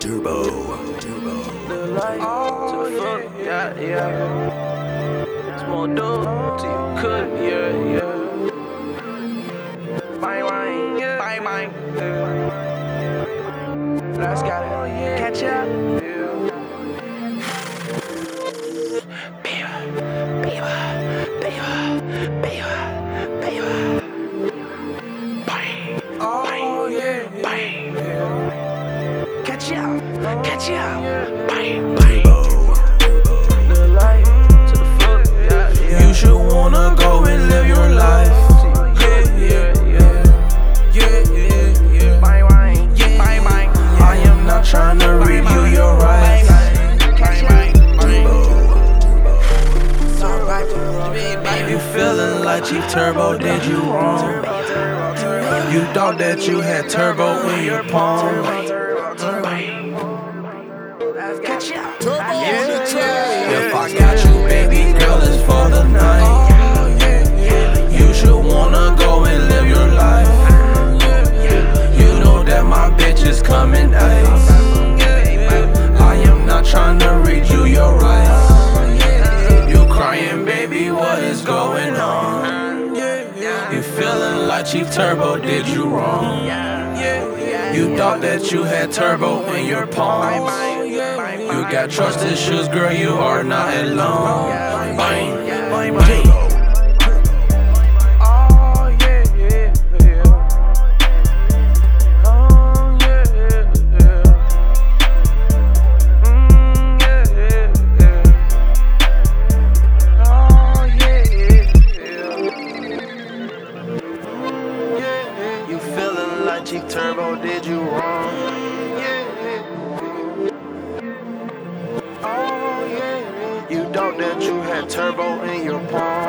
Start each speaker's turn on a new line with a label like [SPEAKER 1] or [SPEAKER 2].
[SPEAKER 1] Turbo.
[SPEAKER 2] The light to the fuck, yeah. Small dude till you could, yeah. Bang, yeah. Bang. Let's got it, catch up, yeah. Baby. Bang. Oh, yeah. Bang. Catch up, bang. The light to the floor, yeah. You should wanna go and live your life. Yeah. Bang. I am not trying to read you your rights. You feeling like Chief Turbo did you wrong? You thought that you had turbo in your palm. If I got you, baby girl, it's for the night. You should wanna go and live your life. You know that my bitch is coming nice. I am not trying to read you your rights. You crying, baby, what is going on? You feeling like Chief Turbo did you wrong? You thought that you had turbo in your palms. You got trust issues, girl, you are not alone. Bang. You feeling like Chief Turbo did you wrong? You thought that you had turbo in your palm.